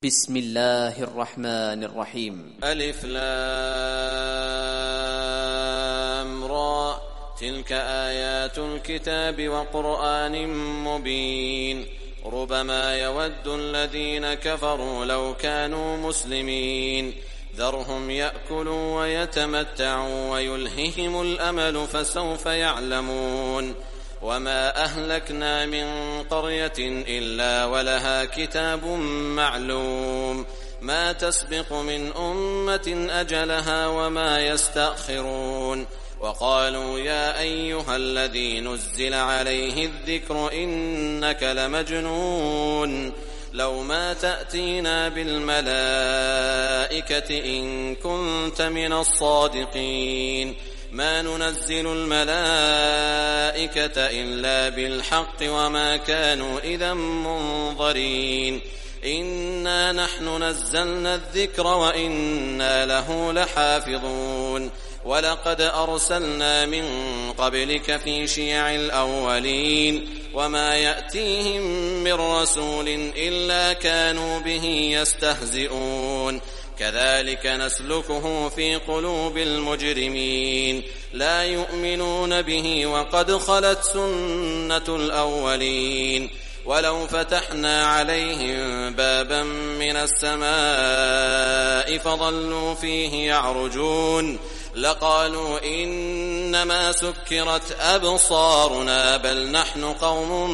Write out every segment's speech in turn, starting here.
بسم الله الرحمن الرحيم. ألف لام را تلك آيات الكتاب وقرآن مبين ربما يود الذين كفروا لو كانوا مسلمين ذرهم يأكلوا ويتمتعوا ويلههم الأمل فسوف يعلمون وما أهلكنا من قرية إلا ولها كتاب معلوم ما تسبق من أمة أجلها وما يستأخرون وقالوا يا أيها الذي نزل عليه الذكر إنك لمجنون لو ما تأتينا بالملائكة إن كنت من الصادقين ما ننزل الملائكة إلا بالحق وما كانوا إذا منظرين إنا نحن نزلنا الذكر وإنا له لحافظون ولقد أرسلنا من قبلك في شيع الأولين وما يأتيهم من رسول إلا كانوا به يستهزئون كذلك نسلكه في قلوب المجرمين لا يؤمنون به وقد خلت سنة الأولين ولو فتحنا عليهم بابا من السماء فظلوا فيه يعرجون لقالوا إنما سكرت أبصارنا بل نحن قوم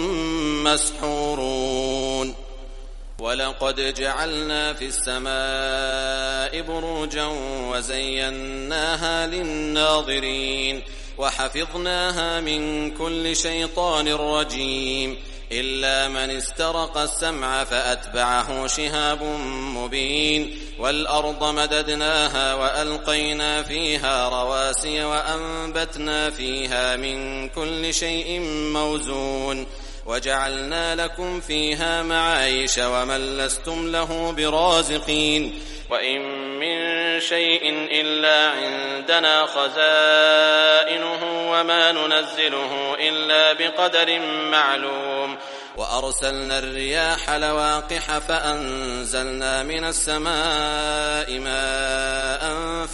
مسحورون ولقد جعلنا في السماء بروجا وزيناها للناظرين وحفظناها من كل شيطان رجيم إلا من استرق السمع فأتبعه شهاب مبين والأرض مددناها وألقينا فيها رواسي وأنبتنا فيها من كل شيء موزون وجعلنا لكم فيها معايش ومن لستم له برازقين وإن من شيء إلا عندنا خزائنه وما ننزله إلا بقدر معلوم وأرسلنا الرياح لواقح فأنزلنا من السماء ماء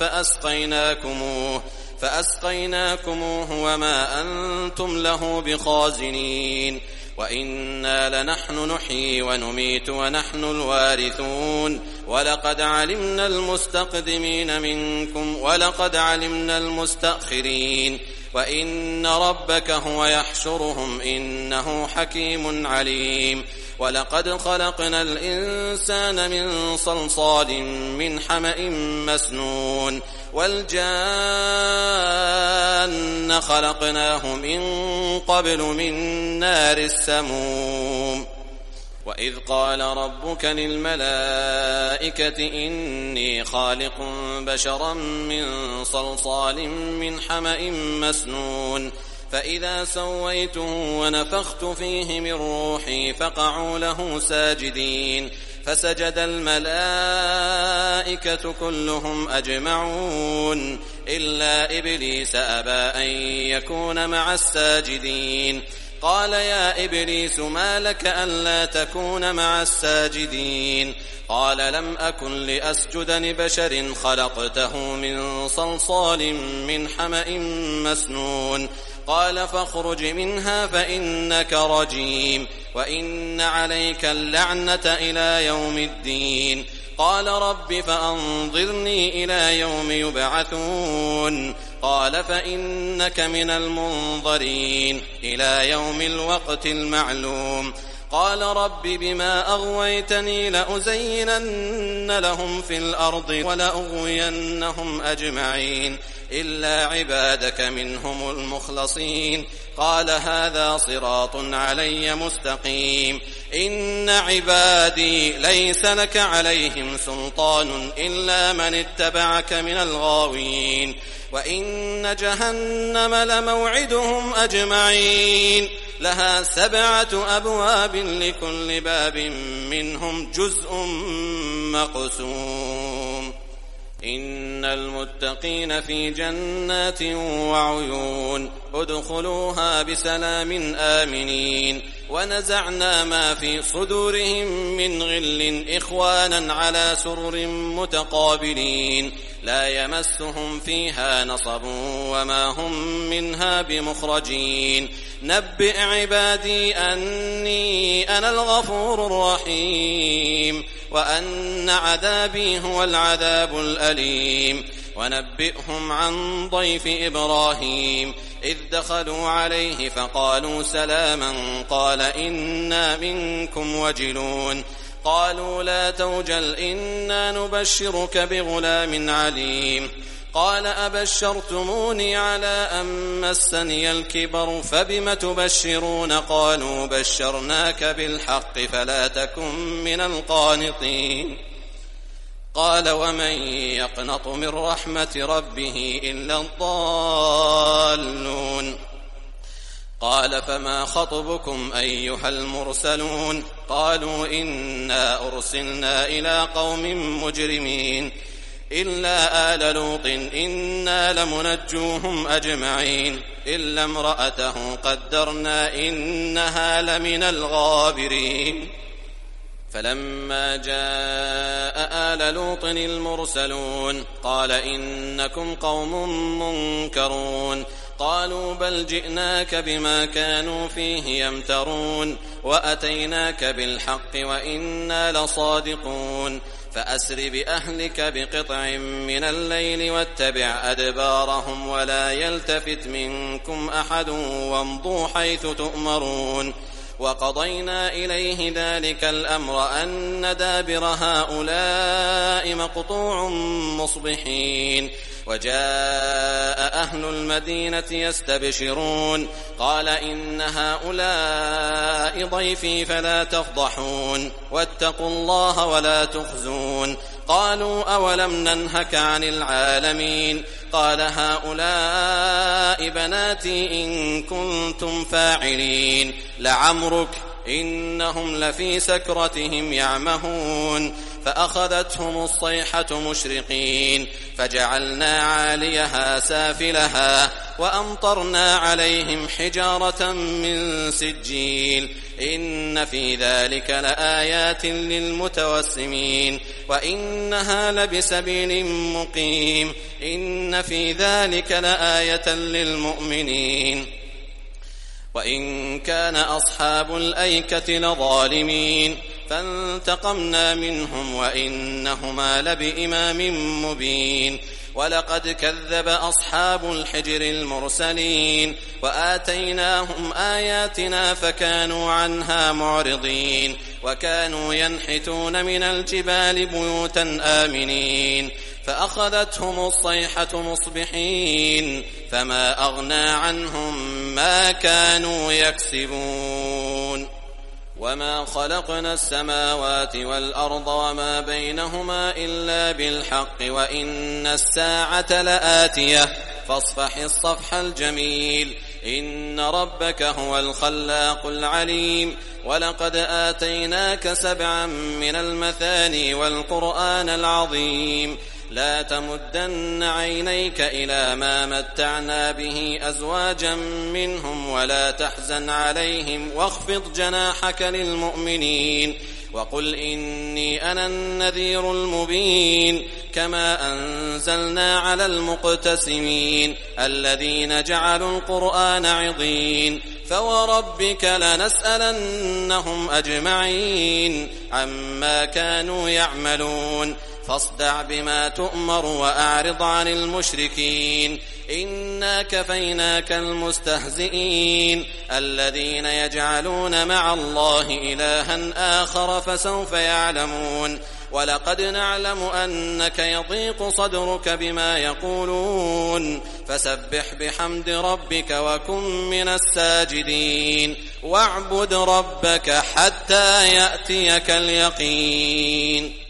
فأسقيناكموه وما أنتم له بخازنين وإنا لنحن نحيي ونميت ونحن الوارثون ولقد علمنا المستقدمين منكم ولقد علمنا المستأخرين وإن ربك هو يحشرهم إنه حكيم عليم ولقد خلقنا الإنسان من صلصال من حمأ مسنون والجان خلقناه من قبل من نار السموم وإذ قال ربك للملائكة إني خالق بشرا من صلصال من حمأ مسنون فإذا سويته ونفخت فيه من روحي فقعوا له ساجدين فسجد الملائكة كلهم أجمعون إلا إبليس أبى أن يكون مع الساجدين قال يا إبليس ما لك ألا تكون مع الساجدين قال لم أكن لأسجد لبشر خلقته من صلصال من حمأ مسنون قال فاخرج منها فإنك رجيم وإن عليك اللعنة إلى يوم الدين قال رب فأنظرني إلى يوم يبعثون قال فإنك من المنظرين إلى يوم الوقت المعلوم قال رب بما أغويتني لأزينن لهم في الأرض ولأغوينهم أجمعين إلا عبادك منهم المخلصين قال هذا صراط علي مستقيم إن عبادي ليس لك عليهم سلطان إلا من اتبعك من الغاوين وإن جهنم لموعدهم أجمعين لها 7 أبواب لكل باب منهم جزء مقسوم إن المتقين في جنات وعيون ادخلوها بسلام آمنين ونزعنا ما في صدورهم من غل إخوانا على سرر متقابلين لا يمسهم فيها نصب وما هم منها بمخرجين نبئ عبادي أني أنا الغفور الرحيم وأن عذابي هو العذاب الأليم ونبئهم عن ضيف إبراهيم إذ دخلوا عليه فقالوا سلاما قال إنا منكم وجلون قالوا لا توجل إنا نبشرك بغلام عليم قال أبشرتموني على أن مسني الكبر فبم تبشرون قالوا بشرناك بالحق فلا تكن من القانطين قال ومن يقنط من رحمة ربه إلا الضالون قال فما خطبكم أيها المرسلون قالوا إنا أرسلنا إلى قوم مجرمين إلا آل لوط إنا لمنجوهم أجمعين إلا امرأته قدرنا إنها لمن الغابرين فلما جاء آل لوط المرسلون قال إنكم قوم منكرون قالوا بل جئناك بما كانوا فيه يمترون وأتيناك بالحق وإنا لصادقون فأسر بأهلك بقطع من الليل واتبع أدبارهم ولا يلتفت منكم أحد وامضوا حيث تؤمرون وقضينا إليه ذلك الأمر أن دابر هؤلاء مقطوع مصبحين وجاء أهل المدينة يستبشرون قال إن هؤلاء ضيفي فلا تفضحون واتقوا الله ولا تخزون قالوا أولم ننهك عن العالمين قال هؤلاء بناتي إن كنتم فاعلين لعمرك إنهم لفي سكرتهم يعمهون فأخذتهم الصيحة مشرقين فجعلنا عاليها سافلها وأمطرنا عليهم حجارة من سجيل إن في ذلك لآيات للمتوسمين وإنها لبسبيل مقيم إن في ذلك لآية للمؤمنين وإن كان أصحاب الأيكة لظالمين فانتقمنا منهم وإنهما لبإمام مبين ولقد كذب أصحاب الحجر المرسلين وآتيناهم آياتنا فكانوا عنها معرضين وكانوا ينحتون من الجبال بيوتا آمنين فأخذتهم الصيحة مصبحين فما أغنى عنهم ما كانوا يكسبون وما خلقنا السماوات والأرض وما بينهما إلا بالحق وإن الساعة لآتية فاصفح الصفح الجميل إن ربك هو الخلاق العليم ولقد آتيناك 7 من المثاني والقرآن العظيم لا تمدن عينيك إلى ما متعنا به أزواجا منهم ولا تحزن عليهم واخفض جناحك للمؤمنين وقل إني أنا النذير المبين كما أنزلنا على المقتسمين الذين جعلوا القرآن عضين فوربك لنسألنهم أجمعين عما كانوا يعملون فاصدع بما تؤمر وأعرض عن المشركين إنا كفيناك المستهزئين الذين يجعلون مع الله إلها آخر فسوف يعلمون ولقد نعلم أنك يضيق صدرك بما يقولون فسبح بحمد ربك وكن من الساجدين واعبد ربك حتى يأتيك اليقين